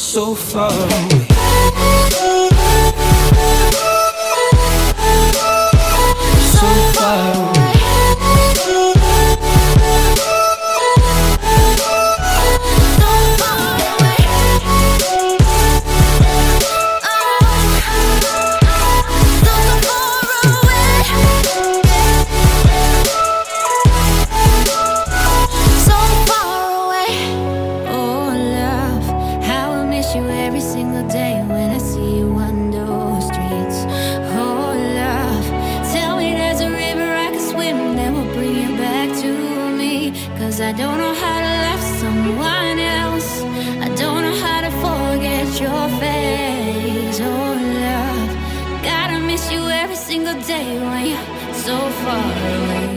so far away. So far away. I don't know how to love someone else. I don't know how to forget your face. Oh love, gotta miss you every single day when you're so far away.